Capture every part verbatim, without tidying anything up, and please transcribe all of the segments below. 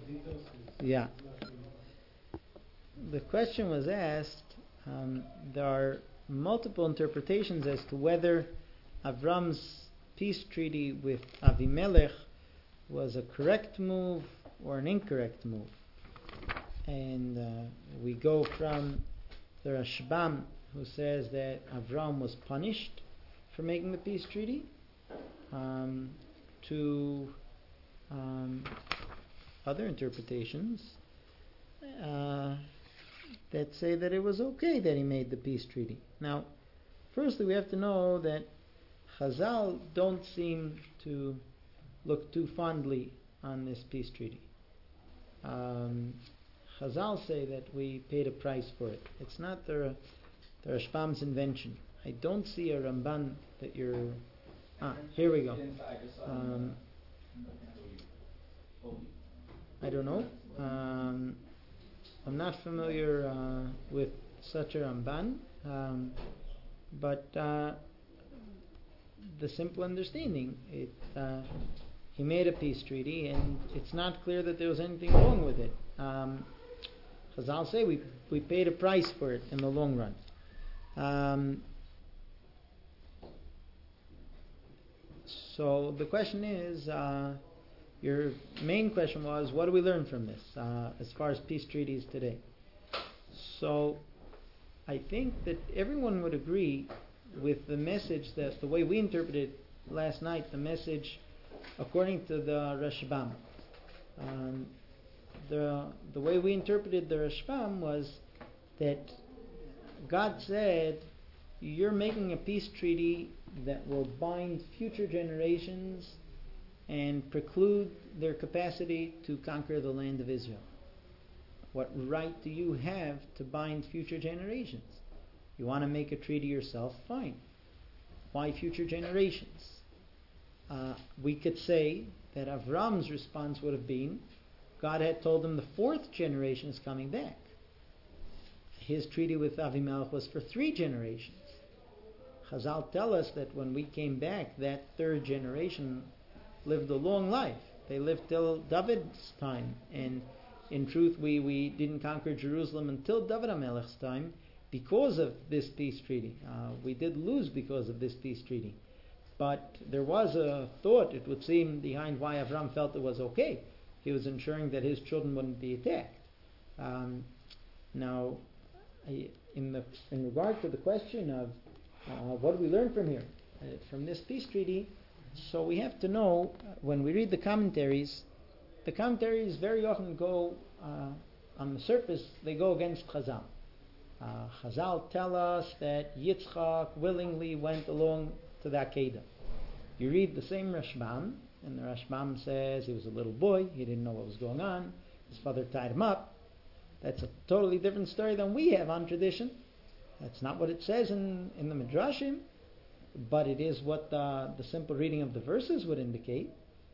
Yeah. The question was asked. Um, there are multiple interpretations as to whether Avram's peace treaty with Avimelech was a correct move or an incorrect move. And uh, we go from the Rashbam, who says that Avram was punished for making the peace treaty, um, to um, other interpretations uh, that say that it was okay that he made the peace treaty. Now, firstly, we have to know that Chazal don't seem to look too fondly on this peace treaty. Um, Chazal say that we paid a price for it. It's not the, the Rashbam's invention. I don't see a Ramban that you're... Ah, here we go. Um, I don't know. Um, I'm not familiar uh, with such a Ramban, um, but uh, the simple understanding, it, uh, he made a peace treaty, and it's not clear that there was anything wrong with it. Um, Chazal say we we paid a price for it in the long run. Um, so the question is, uh, your main question was, what do we learn from this uh, as far as peace treaties today? So I think that everyone would agree with the message, that the way we interpreted last night, the message according to the Rashbam. Um, the the way we interpreted the Rashbam was that God said, you're making a peace treaty that will bind future generations and preclude their capacity to conquer the land of Israel. What right do you have to bind future generations? You want to make a treaty yourself? Fine. Why future generations? Uh, we could say that Avram's response would have been, God had told him the fourth generation is coming back. His treaty with Avimelech was for three generations. Chazal tell us that when we came back, that third generation lived a long life. They lived till David's time. And in truth, we, we didn't conquer Jerusalem until David HaMelech's time because of this peace treaty. Uh, we did lose because of this peace treaty. But there was a thought, it would seem, behind why Avram felt it was okay. He was ensuring that his children wouldn't be attacked. Um, now, in the in regard to the question of uh, what do we learn from here, uh, from this peace treaty, so we have to know, uh, when we read the commentaries, the commentaries very often go, uh, on the surface, they go against Chazal. Uh, Chazal tell us that Yitzchak willingly went along to the Akedah. You read the same Rashbam, and the Rashbam says he was a little boy, he didn't know what was going on, his father tied him up. That's a totally different story than we have on tradition. That's not what it says in, in the Midrashim, but it is what the, the simple reading of the verses would indicate.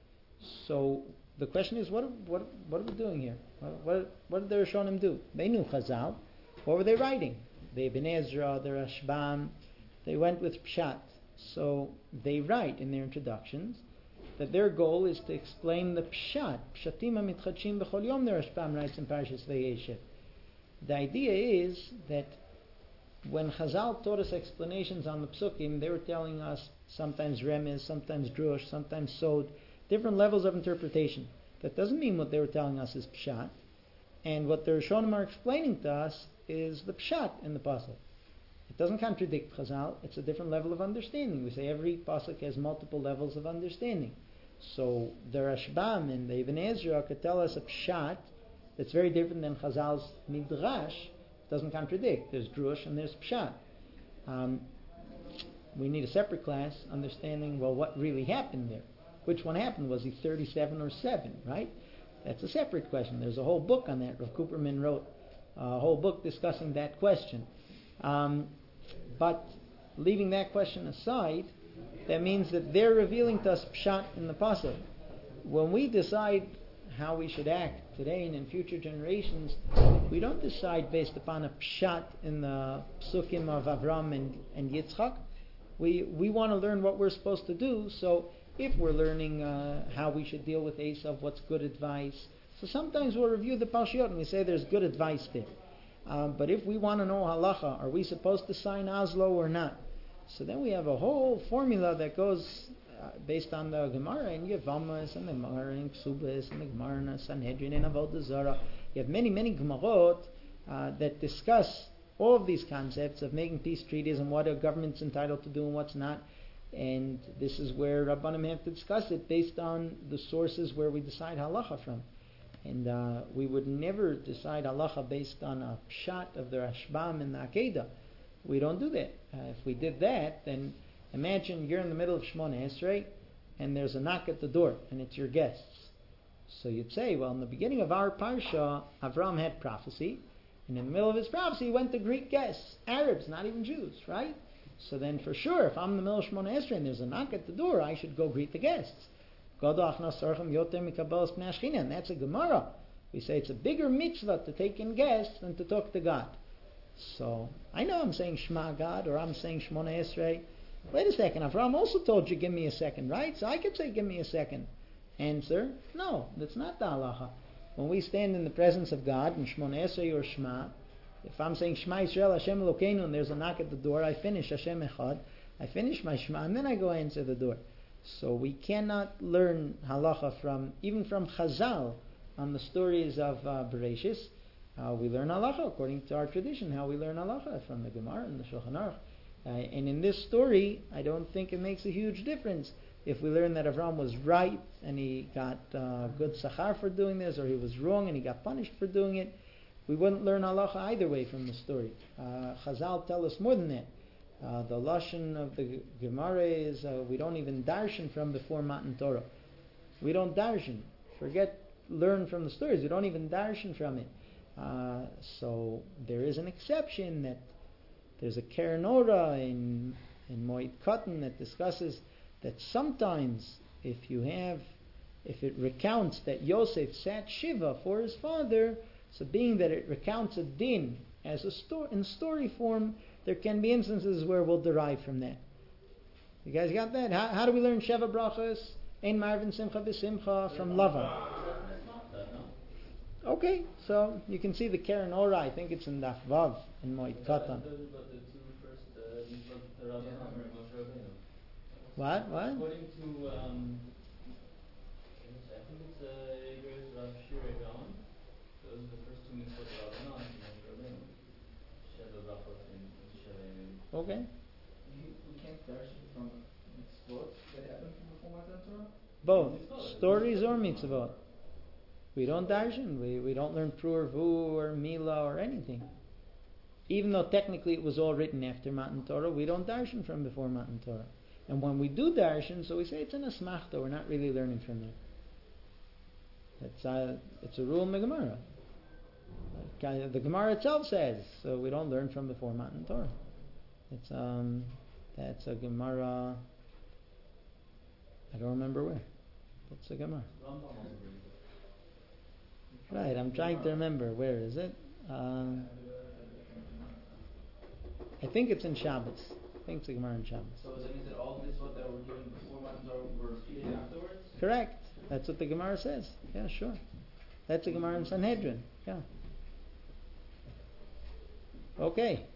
So the question is, what what what are we doing here? What what, what did the Rishonim do? They knew Chazal. What were they writing? The Ibn Ezra, the Rashbam, they went with Pshat. So they write in their introductions that their goal is to explain the Pshat. Pshatim ha-mitchadshim b'chol yom, the Rashbam writes in Parashas Vayeshev. The idea is that when Chazal taught us explanations on the Psukim, they were telling us sometimes Remez, sometimes Drush, sometimes Sod, different levels of interpretation. That doesn't mean what they were telling us is Pshat. And what the Rishonim are explaining to us is the Pshat in the Pasuk. It doesn't contradict Chazal, it's a different level of understanding. We say every Pasuk has multiple levels of understanding. So the Rashbam and the Ibn Ezra could tell us a Pshat that's very different than Chazal's Midrash. It doesn't contradict. There's Drush and there's Pshat. Um, we need a separate class understanding, well, what really happened there. Which one happened? Was he thirty-seven or seven, right? That's a separate question. There's a whole book on that. Rav Cooperman wrote a whole book discussing that question. Um, but leaving that question aside, that means that they're revealing to us Pshat in the Pasuk. When we decide how we should act today and in future generations, we don't decide based upon a Pshat in the Psukim of Avram and, and Yitzchak. We we want to learn what we're supposed to do. So if we're learning uh, how we should deal with Esav, what's good advice, So sometimes we'll review the Parshiyot and we say there's good advice there. Um, but if we want to know halacha, are we supposed to sign Oslo or not? So then we have a whole formula that goes uh, based on the Gemara in Yevamas and the Gemara in Ksubas and the Gemara in Sanhedrin and Avodah Zarah. You have many, many Gemarot uh, that discuss all of these concepts of making peace treaties and what a government's entitled to do and what's not. And this is where Rabbanim have to discuss it based on the sources where we decide halacha from. And uh, we would never decide halacha based on a pshat of the Rashbam and the Akedah. We don't do that. Uh, if we did that, then imagine you're in the middle of Shemona Esrei and there's a knock at the door and it's your guests. So you'd say, well, in the beginning of our parsha, Avram had prophecy, and in the middle of his prophecy he went to greet guests, Arabs, not even Jews, right? So then for sure, if I'm in the middle of Shemona Esrei and there's a knock at the door, I should go greet the guests. And that's a Gemara. We say it's a bigger mitzvah to take in guests than to talk to God. So I know I'm saying Shema God or I'm saying Shemona Esrei. Wait a second, Avram also told you give me a second, right? So I could say give me a second. Answer, no, that's not the halacha. When we stand in the presence of God in Shemona Esrei or Shema, if I'm saying Shema Yisrael Hashem Elokeinu and there's a knock at the door, I finish Hashem Echad, I finish my Shema and then I go answer the door. So we cannot learn halacha from, even from Chazal, on the stories of uh, Bereshis. Uh, we learn halacha according to our tradition, how we learn halacha from the Gemara and the Shulchan Aruch. Uh, and in this story, I don't think it makes a huge difference if we learn that Avram was right and he got uh, good sachar for doing this, or he was wrong and he got punished for doing it. We wouldn't learn halacha either way from the story. Uh, Chazal tell us more than that. Uh, the lashon of the Gemara is uh, we don't even darshan from before Matan Torah. We don't darshan. Forget learn from the stories. We don't even darshan from it. Uh, so there is an exception that there's a Keren Ora in in Moed Katan that discusses that sometimes if you have if it recounts that Yosef sat Shiva for his father, so being that it recounts a din as a sto- in story form, there can be instances where we'll derive from that. You guys got that? How, how do we learn Sheva Brachos? Ein Marvin Simcha V'Simcha from Lava. Okay, so you can see the Keren Ora. I think it's in Daf Vav in Moed Katan. What? What? According to, um, I think it's uh, Eger's Rav Shirei Gaon. Those are the first two mitzvot of Rabbanon, Moshe Rabbeinu. Sheva Brachot and Sheva. Okay. We, we can't darshan from mitzvot that happened before Matan Torah? Both stories or mitzvot. We don't darshan. We we don't learn Pru or Vu or Mila or anything. Even though technically it was all written after Matan Torah, we don't darshan from before Matan Torah. And when we do darshan, so we say it's an asmachta. We're not really learning from there. It's a it's a rule in the Gemara. The Gemara itself says so. We don't learn from before Matan Torah. It's um that's a Gemara. I don't remember where. That's a Gemara. Right, I'm trying to remember. Where is it? Um, I think it's in Shabbos. I think it's a Gemara in Shabbos. So does that mean that all mitzvot that were given before Matan Torah were repeated afterwards? Correct. That's what the Gemara says. Yeah, sure. That's a Gemara in Sanhedrin. Yeah. Okay.